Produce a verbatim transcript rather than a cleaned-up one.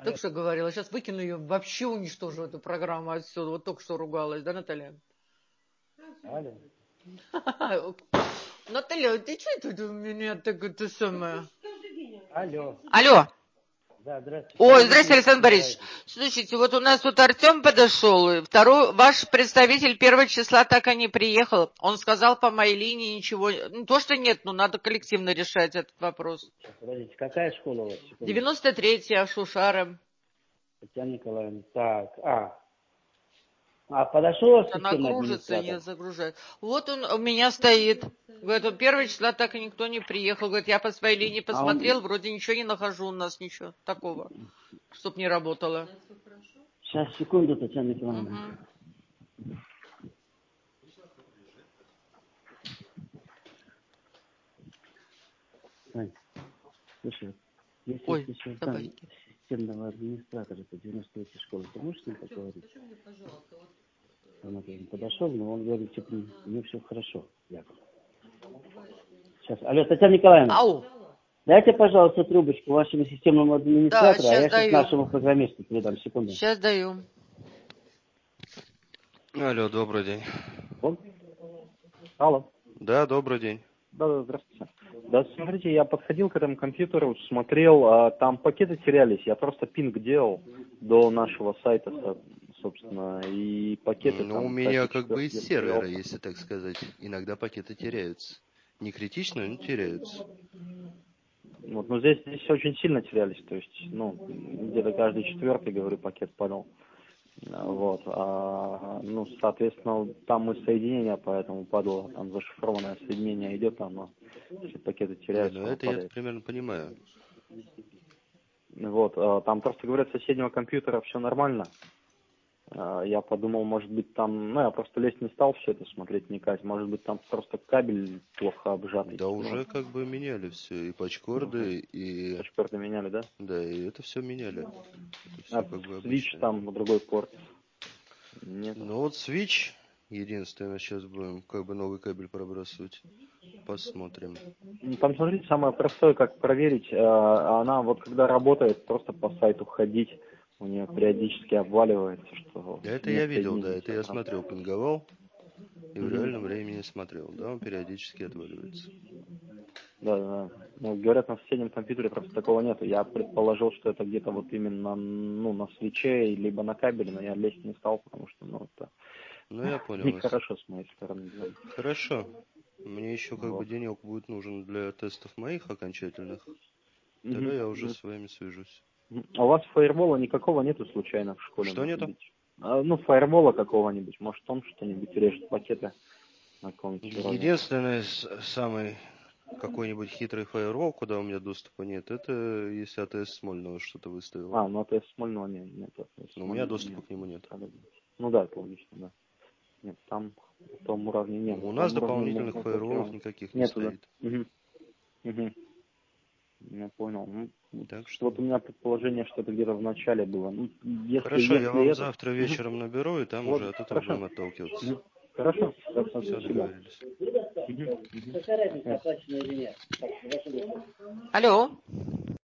Только что говорила, сейчас выкину ее, вообще уничтожу эту программу отсюда. Вот только что ругалась, да, Наталья? Алло. Наталья, ты что это у меня так это самое? Алло. Алло. Да, здравствуйте. Ой, здравствуйте, Александр Борисович. Слушайте, вот у нас тут Артем подошел, и второй, ваш представитель первого числа так и не приехал. Он сказал по моей линии ничего, ну то, что нет, но надо коллективно решать этот вопрос. Подождите, какая школа у вас? девяносто третья, Шушара. Татьяна Николаевна. Так, а. А подошел ваш Она системный кружится, администратор? не загружает. Вот он у меня стоит. Говорит, вот первого числа так и никто не приехал. Говорит, я по своей линии посмотрел, а он... вроде ничего не нахожу у нас, ничего такого, чтоб не работало. Сейчас, секунду, Татьяна Николаевна. Угу. Ань, слушай, если Ой, ты сейчас там собаки. системного администратора по девяносто третьей школе, ты можешь с ним поговорить? Он подошел, но он говорит, типа, мне все хорошо, Яков. Сейчас, алло, Татьяна Николаевна. Ау. Дайте, пожалуйста, трубочку вашему системному администратору, Да, а я даю. сейчас нашему программисту передам. Секунду. Сейчас даю. Алло, добрый день. Он? Алло. Да, добрый день. Да, да, здравствуйте. Да, смотрите, я подходил к этому компьютеру, смотрел, а там пакеты терялись, я просто пинг делал до нашего сайта, собственно, и пакеты ну, там... у меня как бы из сервера, если так сказать, иногда пакеты теряются. Не критично, но теряются. Вот, но здесь, здесь очень сильно терялись, то есть, ну, где-то каждый четвертый, говорю, пакет падал. Вот, а, ну, соответственно, там мы соединение, поэтому падало, там зашифрованное соединение идет, там, но если пакеты теряются, Не, ну оно это падает. я примерно понимаю. Вот, а, там просто говорят, с соседнего компьютера все нормально. А, я подумал, может быть, там, ну, я просто лезть не стал все это смотреть, вникать, может быть, там просто кабель плохо обжатый. Да ну, уже как бы меняли все, и патчкорды, и... Патчкорды меняли, да? Да, и это все меняли. Это А все как бы свич обычно. там на другой порт? Нет. Ну вот свич, единственное, сейчас будем как бы новый кабель пробрасывать. Посмотрим. Там, смотрите, самое простое, как проверить, она вот когда работает, просто по сайту ходить, у нее периодически обваливается, что... Это я видел, да, это я смотрел, пинговал, и в реальном времени смотрел, да, он периодически отваливается. Да, да. Ну, говорят, на соседнем компьютере просто такого нету. Я предположил, что это где-то вот именно, ну, на свече, либо на кабеле, но я лезть не стал, потому что, ну, это... Ну, я понял. Нехорошо с моей стороны. Да. Хорошо. Мне еще как вот. бы денек будет нужен для тестов моих окончательных. Угу. Тогда я уже с вами свяжусь. А у вас фаервола никакого нету случайно в школе? Что нету? А, ну, фаервола какого-нибудь. Может, он что-нибудь режет пакеты на каком-нибудь Единственное, самый какой-нибудь хитрый фаервол, куда у меня доступа нет, это если АТС Смольного что-то выставил. А, ну АТС Смольного нет. нет Но у меня доступа нет. к нему нет. Ну да, это логично, да. Нет, там в том уровне нет. У нас дополнительных фаерволов никаких не стоит. Да? Угу. Угу. Я понял. Ну, так что... Вот у меня предположение, что это где-то в начале было. Ну, если, Хорошо, если я вам это... завтра вечером угу. наберу, и там вот, уже от этого хорошо. будем отталкиваться. Угу. Хорошо. Хорошо. Все, договорились. Угу. Угу. Алло.